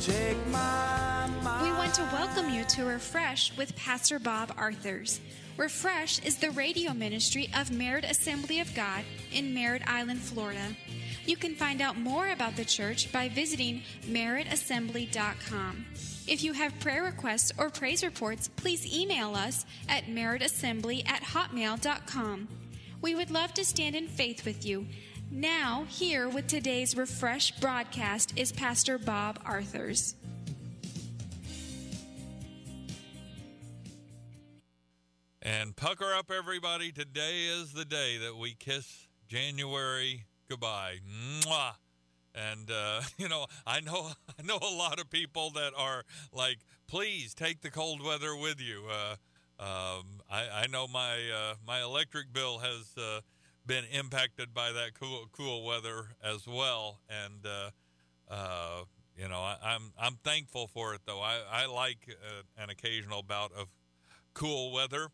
Take my mind. We want to welcome you to Refresh with Pastor Bob Arthurs. Refresh is the radio ministry of Merritt Assembly of God in Merritt Island, Florida. You can find out more about the church by visiting merrittassembly.com. If you have prayer requests or praise reports, please email us at merrittassembly@hotmail.com. We would love to stand in faith with you. Now, here with today's Refresh broadcast is Pastor Bob Arthurs. And pucker up, everybody. Today is the day that we kiss January goodbye. Mwah. And, I know a lot of people that are like, please take the cold weather with you. I know my electric bill has been impacted by that cool weather as well. And, I'm thankful for it, though. I like an occasional bout of cool weather.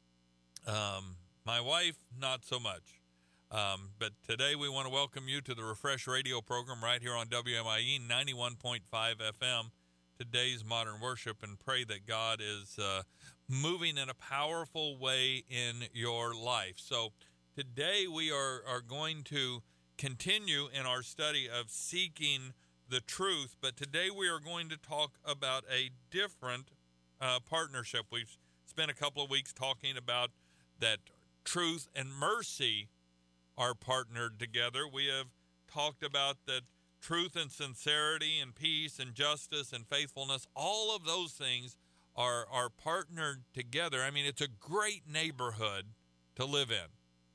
My wife, not so much. But today we want to welcome you to the Refresh radio program right here on WMIE 91.5 FM, today's Modern Worship, and pray that God is moving in a powerful way in your life. So today we are going to continue in our study of seeking the truth, but today we are going to talk about a different partnership. We've spent a couple of weeks talking about that truth and mercy are partnered together. We have talked about that truth and sincerity and peace and justice and faithfulness, all of those things are partnered together. I mean, it's a great neighborhood to live in.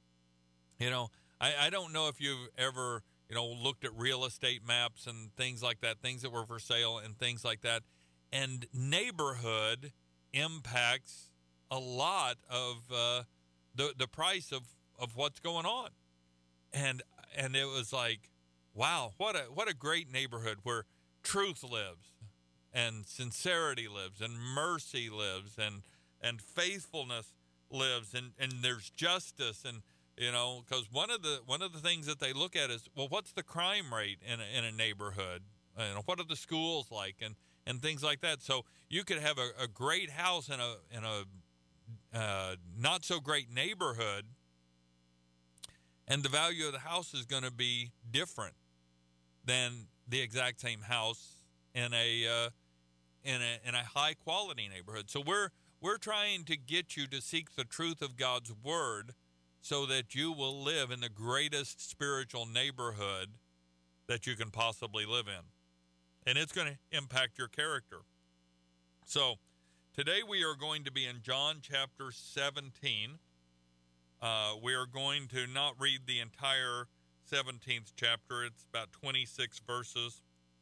I don't know if you've ever, looked at real estate maps and things like that, things that were for sale and things like that. And neighborhood impacts a lot of the price of what's going on. And it was like, wow, what a great neighborhood where truth lives and sincerity lives and mercy lives and faithfulness lives and there's justice and because one of the things that they look at is, well, what's the crime rate in a neighborhood? What are the schools like and things like that. So you could have a great house in a not so great neighborhood, and the value of the house is going to be different than the exact same house in a high quality neighborhood. So we're trying to get you to seek the truth of God's word so that you will live in the greatest spiritual neighborhood that you can possibly live in. And it's going to impact your character. So today we are going to be in John chapter 17. We are going to not read the entire 17th chapter. It's about 26 verses.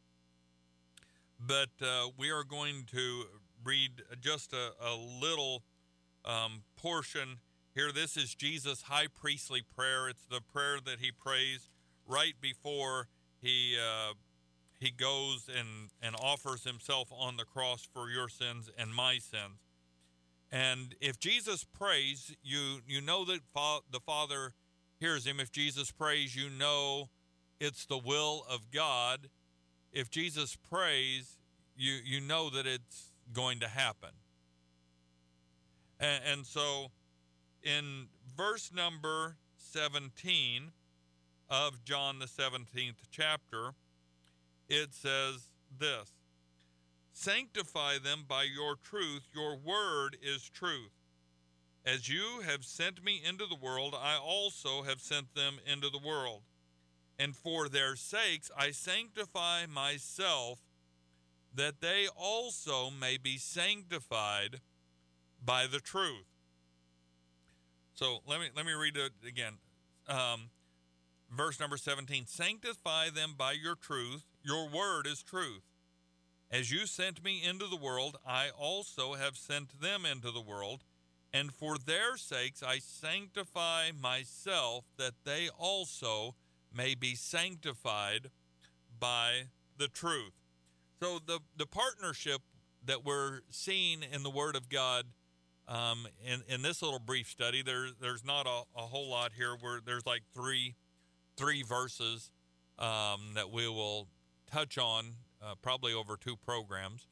But we are going to read just a little portion here. This is Jesus' high priestly prayer. It's the prayer that he prays right before he goes and offers himself on the cross for your sins and my sins. And if Jesus prays, you know that the Father hears him. If Jesus prays, you know it's the will of God. If Jesus prays, you know that it's going to happen. And so in verse number 17 of John the 17th chapter, it says this: "Sanctify them by your truth. Your word is truth. As you have sent me into the world, I also have sent them into the world. And for their sakes I sanctify myself, that they also may be sanctified by the truth." So let me read it again. Verse number 17: "Sanctify them by your truth. Your word is truth. As you sent me into the world, I also have sent them into the world. And for their sakes I sanctify myself, that they also may be sanctified by the truth." So the partnership that we're seeing in the Word of God in this little brief study, there's not a whole lot here. There's like three verses that we will touch on probably over 2 programs.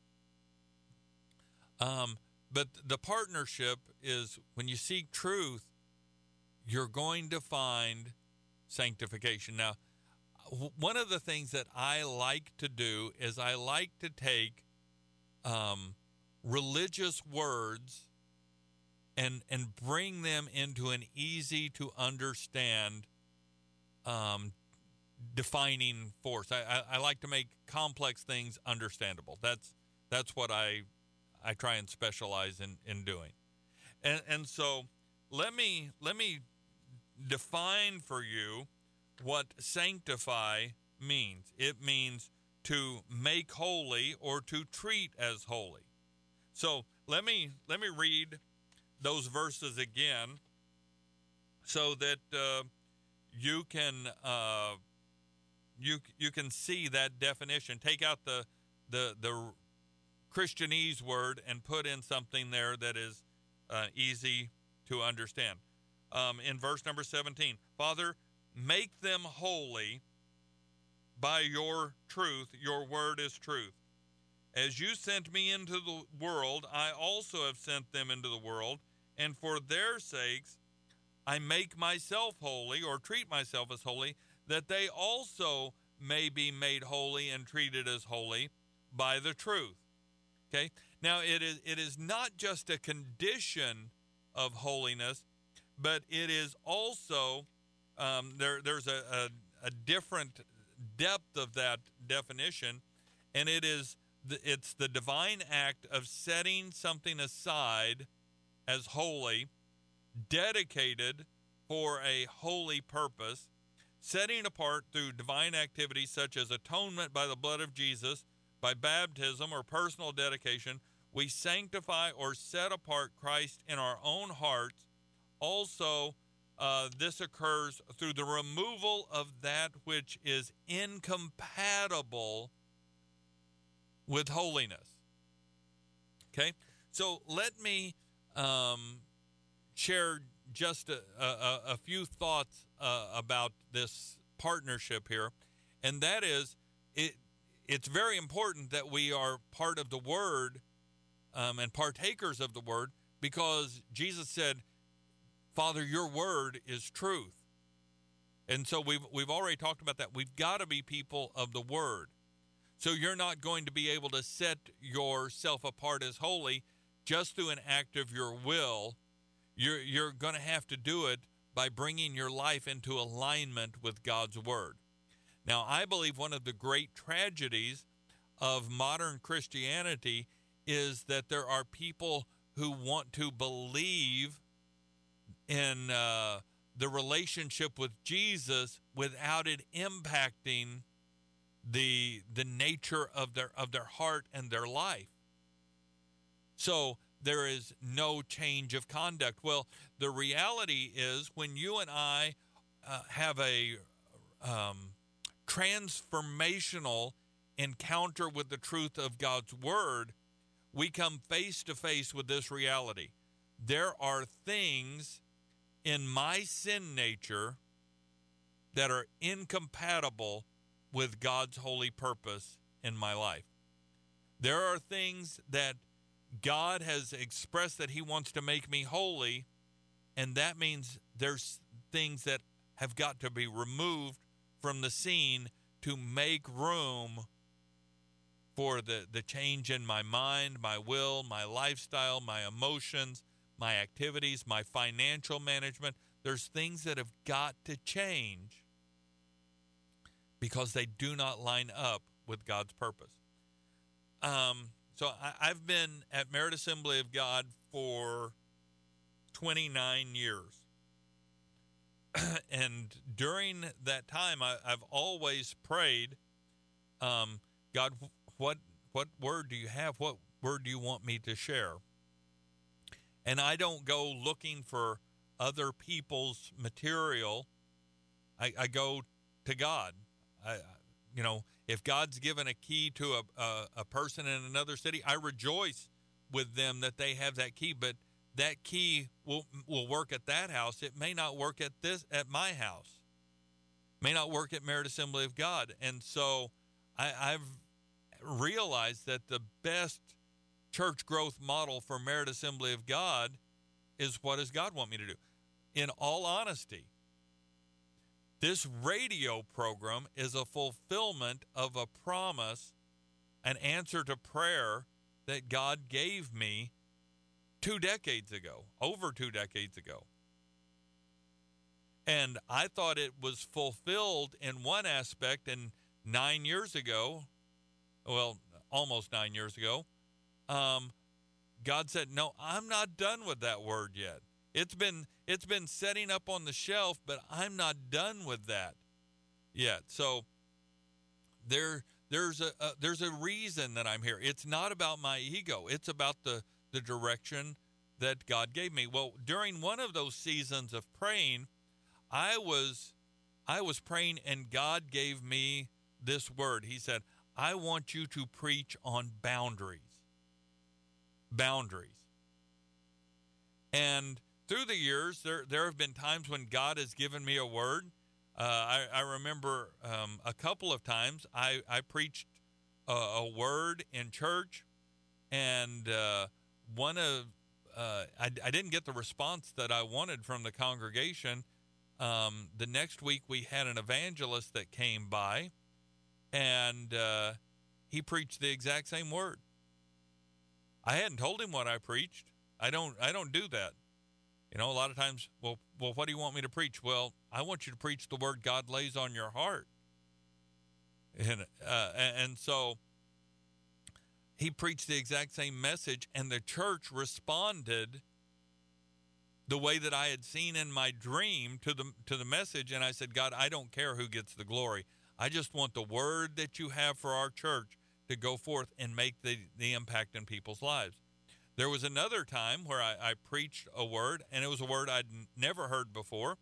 But the partnership is when you seek truth, you're going to find sanctification. Now, one of the things that I like to do is I like to take religious words and bring them into an easy to understand defining force. I like to make complex things understandable. That's what I try and specialize in doing. And so let me define for you what sanctify means. It means to make holy or to treat as holy. So let me read those verses again so that you can see that definition. Take out the Christianese word and put in something there that is easy to understand. In verse number 17, Father, make them holy by your truth. Your word is truth. As you sent me into the world, I also have sent them into the world, and for their sakes I make myself holy, or treat myself as holy, that they also may be made holy and treated as holy by the truth. Okay? Now, it is not just a condition of holiness, but it is also, there's a different depth of that definition, and it's the divine act of setting something aside as holy, dedicated for a holy purpose, setting apart through divine activities such as atonement by the blood of Jesus, by baptism or personal dedication. We sanctify or set apart Christ in our own hearts. Also, this occurs through the removal of that which is incompatible with holiness. Okay? So let me share just a few thoughts about this partnership here, and that is, it's very important that we are part of the Word and partakers of the Word, because Jesus said, Father, your Word is truth. And so we've already talked about that. We've got to be people of the Word. So you're not going to be able to set yourself apart as holy just through an act of your will. You're going to have to do it by bringing your life into alignment with God's Word. Now, I believe one of the great tragedies of modern Christianity is that there are people who want to believe in the relationship with Jesus without it impacting the nature of their heart and their life. So there is no change of conduct. Well, the reality is when you and I have a transformational encounter with the truth of God's Word, we come face to face with this reality. There are things in my sin nature that are incompatible with God's holy purpose in my life. There are things that God has expressed that He wants to make me holy, and that means there's things that have got to be removed from the scene to make room for the change in my mind, my will, my lifestyle, my emotions, my activities, my financial management. There's things that have got to change because they do not line up with God's purpose. So I've been at Merit Assembly of God for 29 years. And during that time, I've always prayed, God, what word do you have? What word do you want me to share? And I don't go looking for other people's material. I go to God. If God's given a key to a person in another city, I rejoice with them that they have that key. But that key will work at that house. It may not work at my house. May not work at Merit Assembly of God. And so I've realized that the best church growth model for Merit Assembly of God is, what does God want me to do? In all honesty, this radio program is a fulfillment of a promise, an answer to prayer that God gave me 2 decades ago, over 2 decades ago. And I thought it was fulfilled in one aspect, and 9 years ago, well, almost 9 years ago, God said, no, I'm not done with that word yet. It's been setting up on the shelf, but I'm not done with that yet. So there's a reason that I'm here. It's not about my ego. It's about the direction that God gave me. Well, during one of those seasons of praying, I was praying, and God gave me this word. He said, I want you to preach on boundaries. Boundaries. And through the years, there have been times when God has given me a word. I remember a couple of times I preached a word in church, and I didn't get the response that I wanted from the congregation. The next week we had an evangelist that came by, and he preached the exact same word. I hadn't told him what I preached. I don't do that. You know, a lot of times, well, what do you want me to preach? Well, I want you to preach the word God lays on your heart. And so he preached the exact same message, and the church responded the way that I had seen in my dream to the message. And I said, God, I don't care who gets the glory. I just want the word that you have for our church to go forth and make the impact in people's lives. There was another time where I preached a word, and it was a word I'd never heard before.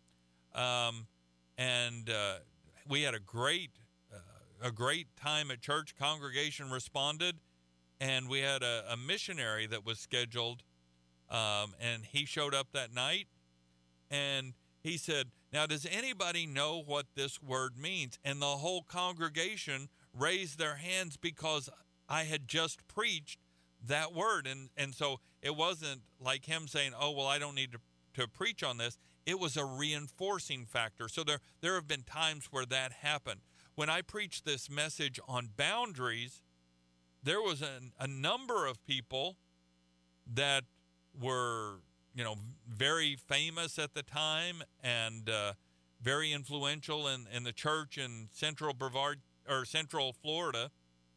We had a great time at church. Congregation responded, and we had a missionary that was scheduled, and he showed up that night, and he said, now, does anybody know what this word means? And the whole congregation raised their hands because I had just preached that word. And so it wasn't like him saying, oh, well, I don't need to preach on this. It was a reinforcing factor. So there have been times where that happened. When I preached this message on boundaries, there was a number of people that were, very famous at the time and very influential in the church in Central Florida.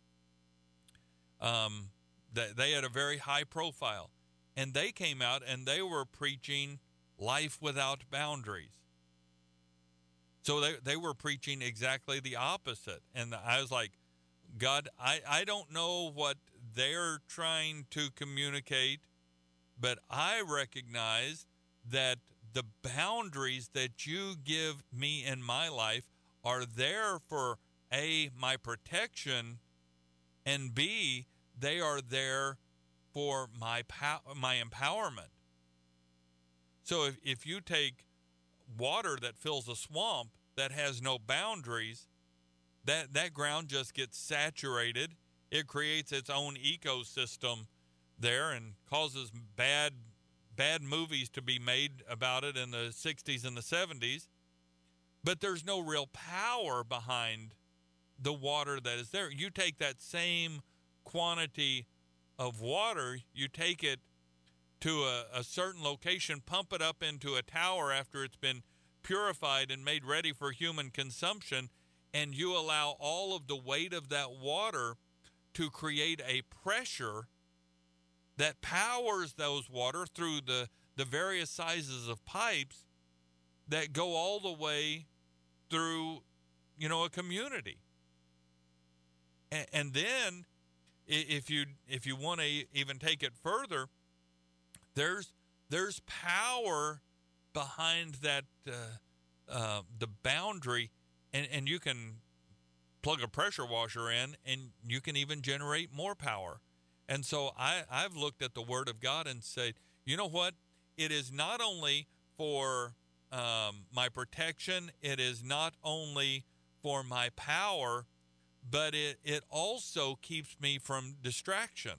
They had a very high profile, and they came out and they were preaching life without boundaries. So they were preaching exactly the opposite. And I was like, God, I don't know what they're trying to communicate, but I recognize that the boundaries that you give me in my life are there for A, my protection, and B, they are there for my empowerment. So if you take water that fills a swamp that has no boundaries, that ground just gets saturated. It creates its own ecosystem there and causes bad movies to be made about it in the 60s and the 70s. But there's no real power behind the water that is there. You take that same quantity of water, you take it to a certain location, pump it up into a tower after it's been purified and made ready for human consumption, and you allow all of the weight of that water to create a pressure that powers those water through the various sizes of pipes that go all the way through, a community. And then if you want to even take it further, there's power behind that the boundary, and you can plug a pressure washer in, and you can even generate more power. And so I've looked at the Word of God and said, you know what? It is not only for my protection, it is not only for my power, but it also keeps me from distraction.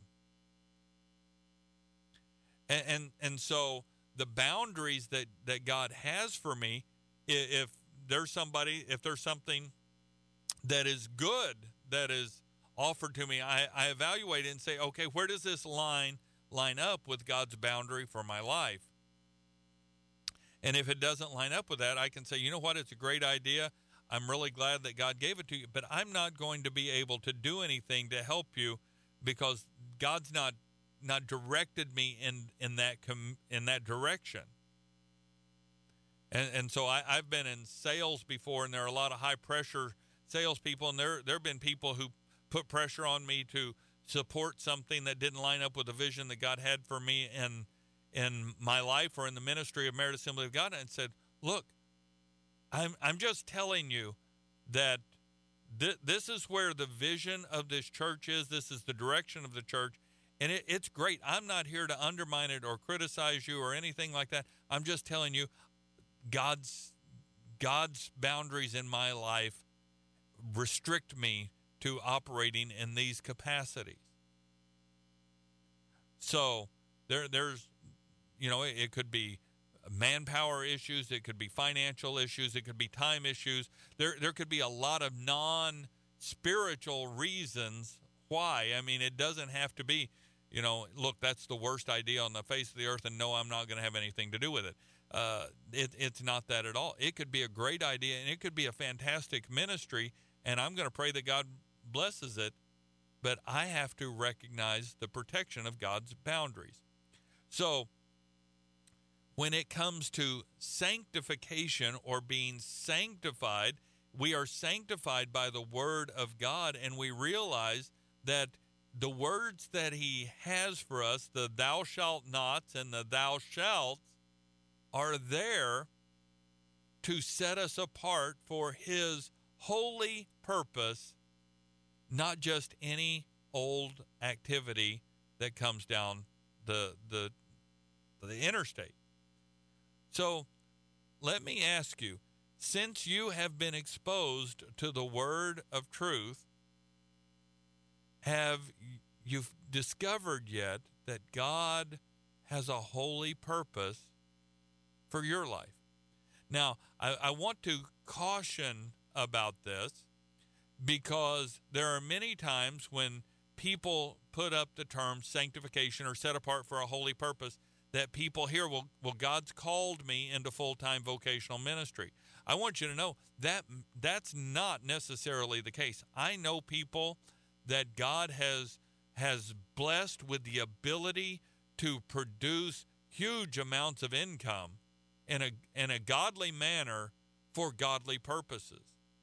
And so the boundaries that God has for me, if there's something that is good that is offered to me, I evaluate it and say, okay, where does this line up with God's boundary for my life? And if it doesn't line up with that, I can say, you know what, it's a great idea. I'm really glad that God gave it to you, but I'm not going to be able to do anything to help you because God's not directed me in that direction. And so I've been in sales before, and there are a lot of high pressure salespeople, and there have been people who put pressure on me to support something that didn't line up with the vision that God had for me in my life or in the ministry of Merit Assembly of God, and said, look, I'm just telling you that this is where the vision of this church is. This is the direction of the church, and it's great. I'm not here to undermine it or criticize you or anything like that. I'm just telling you God's boundaries in my life restrict me to operating in these capacities. So there's, it could be manpower issues, it could be financial issues, it could be time issues. There could be a lot of non-spiritual reasons why. I mean, it doesn't have to be, look, that's the worst idea on the face of the earth, and no, I'm not going to have anything to do with it. It's not that at all. It could be a great idea, and it could be a fantastic ministry, and I'm going to pray that God blesses it, but I have to recognize the protection of God's boundaries. So when it comes to sanctification or being sanctified, we are sanctified by the Word of God, and we realize that the words that He has for us, the thou shalt nots and the thou shalt, are there to set us apart for His holy purpose, not just any old activity that comes down the interstate. So let me ask you, since you have been exposed to the word of truth, have you discovered yet that God has a holy purpose for your life? Now, I want to caution about this, because there are many times when people put up the term sanctification or set apart for a holy purpose that people hear, well, God's called me into full-time vocational ministry. I want you to know that that's not necessarily the case. I know people that God has blessed with the ability to produce huge amounts of income in a godly manner for godly purposes.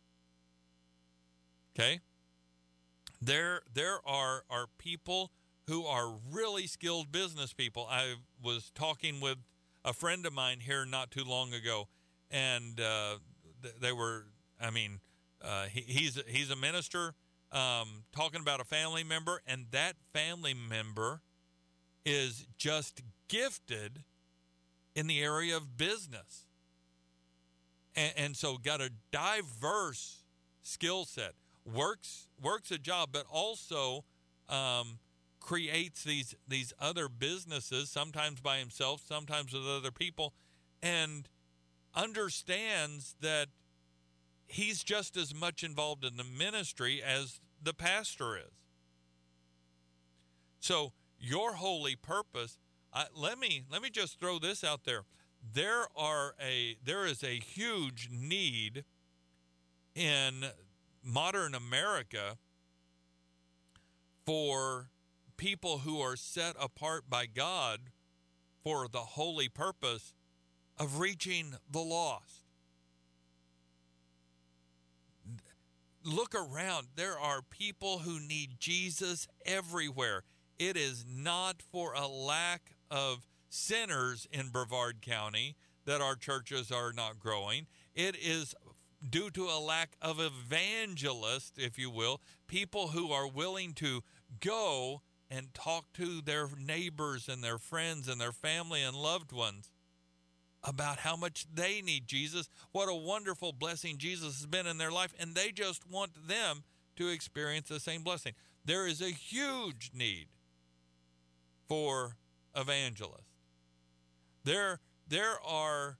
Okay? There are people who are really skilled business people. I was talking with a friend of mine here not too long ago, and they were, he's a minister, talking about a family member, and that family member is just gifted in the area of business. And so got a diverse skill set, works a job, but also creates these other businesses, sometimes by himself, sometimes with other people, and understands that he's just as much involved in the ministry as the pastor is. So your holy purpose, let me just throw this out there. There is a huge need in modern America for people who are set apart by God for the holy purpose of reaching the lost. Look around. There are people who need Jesus everywhere. It is not for a lack of sinners in Brevard County that our churches are not growing. It is due to a lack of evangelists, if you will, people who are willing to go and talk to their neighbors and their friends and their family and loved ones about how much they need Jesus, what a wonderful blessing Jesus has been in their life, and they just want them to experience the same blessing. There is a huge need for evangelists. There are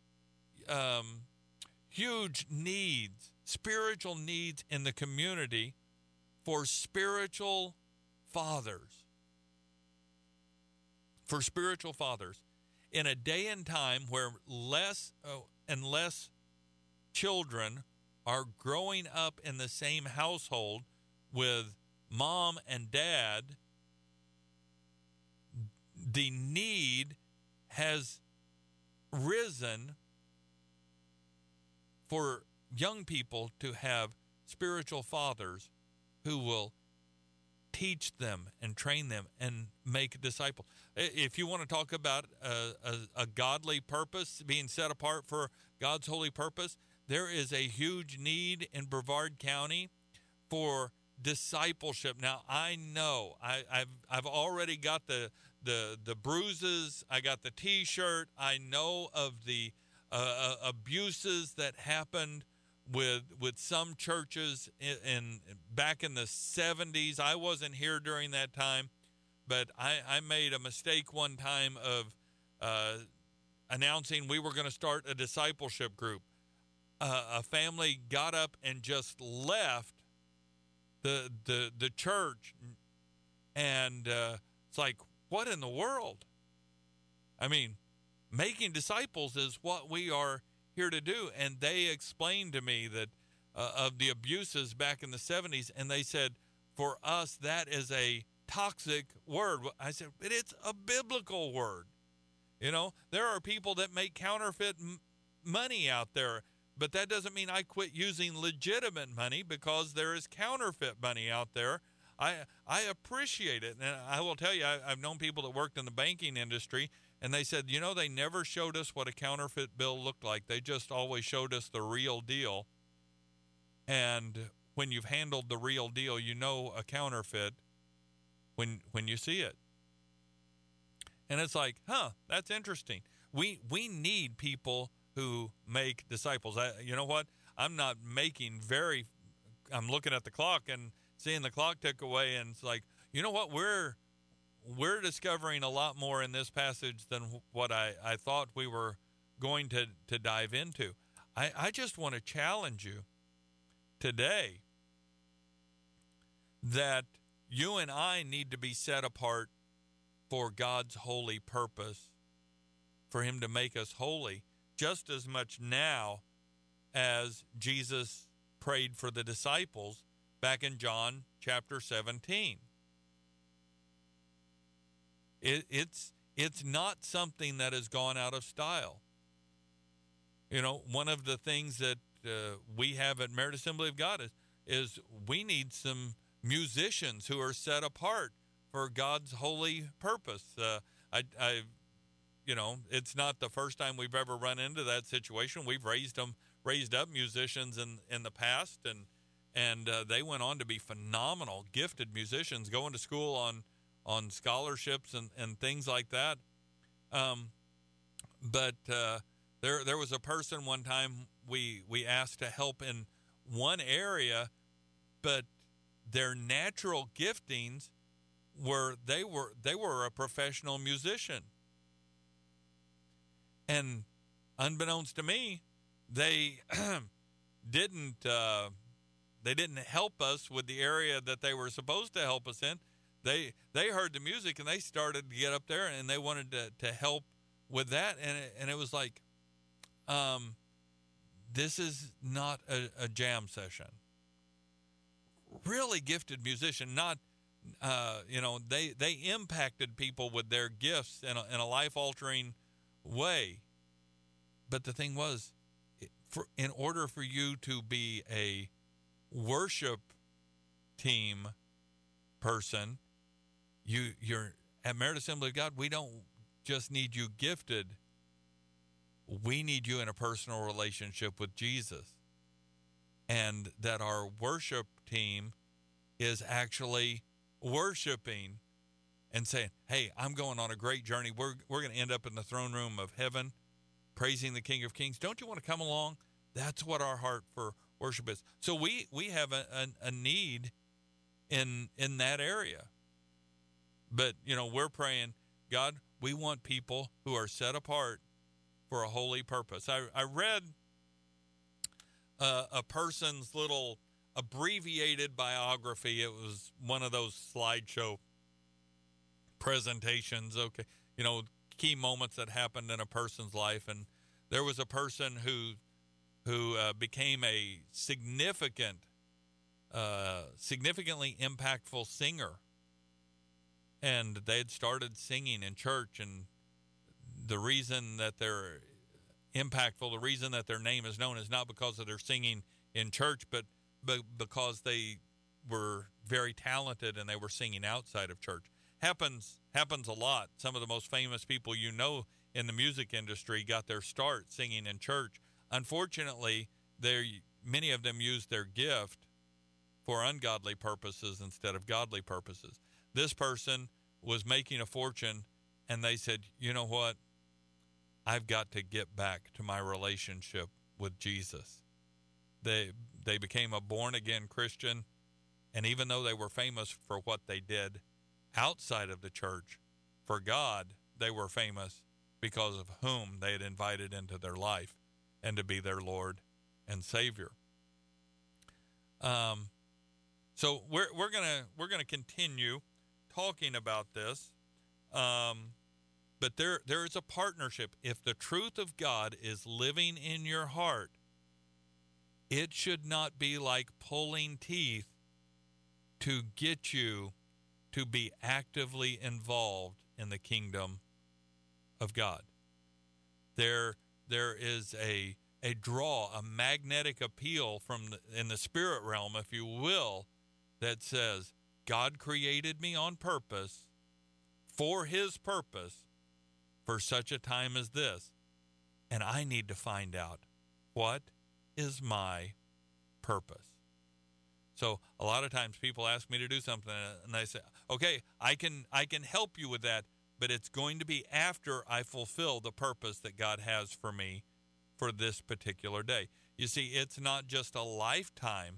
huge needs, spiritual needs in the community for spiritual fathers. For spiritual fathers. In a day and time where less and less children are growing up in the same household with mom and dad, the need has risen for young people to have spiritual fathers who will teach them and train them and make disciples. If you want to talk about a godly purpose, being set apart for God's holy purpose, there is a huge need in Brevard County for discipleship. Now, I know I've already got the bruises. I got the T-shirt. I know of the abuses that happened with some churches in back in the 70s. I wasn't here during that time, but I made a mistake one time of announcing we were going to start a discipleship group. A family got up and just left the church, and it's like, what in the world? I mean, making disciples is what we are here to do. And they explained to me that of the abuses back in the 70s, and they said, for us, that is a toxic word. I said, but it's a biblical word. You know, there are people that make counterfeit money out there, but that doesn't mean I quit using legitimate money because there is counterfeit money out there. I appreciate it. And I will tell you, I've known people that worked in the banking industry, and they said, you know, they never showed us what a counterfeit bill looked like. They just always showed us the real deal. And when you've handled the real deal, you know a counterfeit when you see it. And it's like, that's interesting. We need people who make disciples. You know what? I'm looking at the clock and seeing the clock tick away, and it's like, you know what? We're discovering a lot more in this passage than what I thought we were going to dive into. I just want to challenge you today that you and I need to be set apart for God's holy purpose, for him to make us holy, just as much now as Jesus prayed for the disciples back in John chapter 17. It's not something that has gone out of style. You know, one of the things that we have at Merit Assembly of God is we need some musicians who are set apart for God's holy purpose. It's not the first time we've ever run into that situation. We've raised up musicians in the past, and they went on to be phenomenal, gifted musicians, going to school on scholarships and things like that. But there was a person one time we asked to help in one area, but their natural giftings were they were a professional musician. And unbeknownst to me, they didn't help us with the area that they were supposed to help us in. They heard the music and they started to get up there and they wanted to help with that. And it was like, this is not a jam session. Really gifted musician, not, they impacted people with their gifts in a life-altering way. But the thing was, in order for you to be a worship team person, you're at Merit Assembly of God, we don't just need you gifted. We need you in a personal relationship with Jesus. And that our worship team is actually worshiping and saying, hey, I'm going on a great journey. We're going to end up in the throne room of heaven, praising the King of Kings. Don't you want to come along? That's what our heart for worship is. So we have a need in that area. But, we're praying, God, we want people who are set apart for a holy purpose. I read a person's little abbreviated biography. It was one of those slideshow presentations, okay, key moments that happened in a person's life. And there was a person who became a significantly impactful singer. And they had started singing in church, and the reason that they're impactful, the reason that their name is known, is not because of their singing in church, but because they were very talented and they were singing outside of church. Happens a lot. Some of the most famous people in the music industry got their start singing in church. Unfortunately, many of them used their gift for ungodly purposes instead of godly purposes. This person was making a fortune, and they said, you know what? I've got to get back to my relationship with Jesus. They became a born-again Christian, and even though they were famous for what they did outside of the church, for God, they were famous because of whom they had invited into their life and to be their Lord and Savior. So we're gonna continue talking about this, but there is a partnership. If the truth of God is living in your heart, it should not be like pulling teeth to get you to be actively involved in the kingdom of God. There is a draw, a magnetic appeal in the spirit realm, if you will, that says, God created me on purpose, for his purpose, for such a time as this. And I need to find out, what is my purpose? So a lot of times people ask me to do something, and I say, okay, I can help you with that, but it's going to be after I fulfill the purpose that God has for me for this particular day. You see, it's not just a lifetime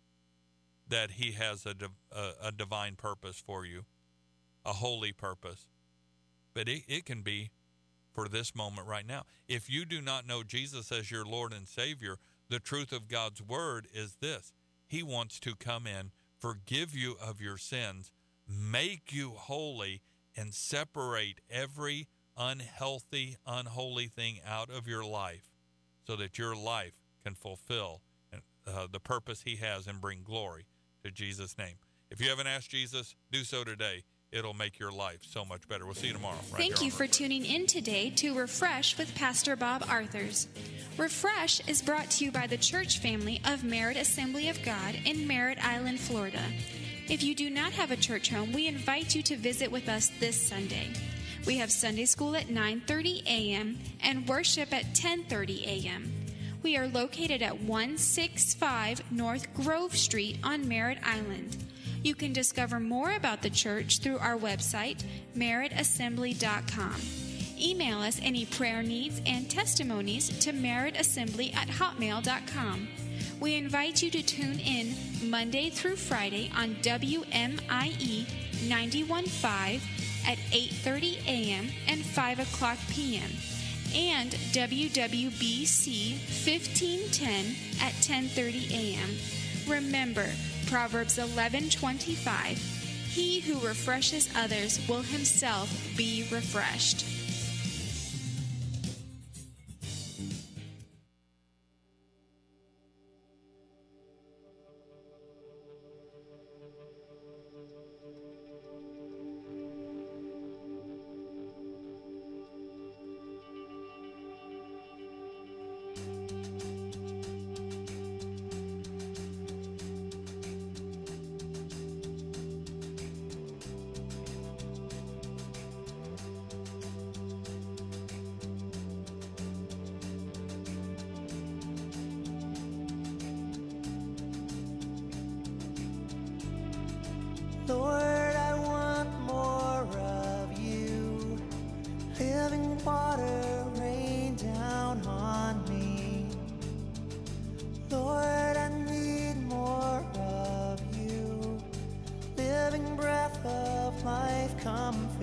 that he has a divine purpose for you, a holy purpose, but it can be for this moment right now. If you do not know Jesus as your Lord and Savior, the truth of God's word is this: he wants to come in, forgive you of your sins, make you holy, and separate every unhealthy, unholy thing out of your life so that your life can fulfill the purpose he has and bring glory to Jesus' name. If you haven't asked Jesus, do so today. It'll make your life so much better. We'll see you tomorrow. Thank you for tuning in today to Refresh with Pastor Bob Arthurs. Refresh is brought to you by the church family of Merritt Assembly of God in Merritt Island, Florida. If you do not have a church home, we invite you to visit with us this Sunday. We have Sunday school at 9:30 a.m. and worship at 10:30 a.m. We are located at 165 North Grove Street on Merritt Island. You can discover more about the church through our website, merrittassembly.com. Email us any prayer needs and testimonies to merrittassembly@hotmail.com. We invite you to tune in Monday through Friday on WMIE 91.5 at 8:30 a.m. and 5 o'clock p.m. and WWBC 1510 at 10:30 a.m. Remember, Proverbs 11:25, he who refreshes others will himself be refreshed. Lord, I want more of you, living water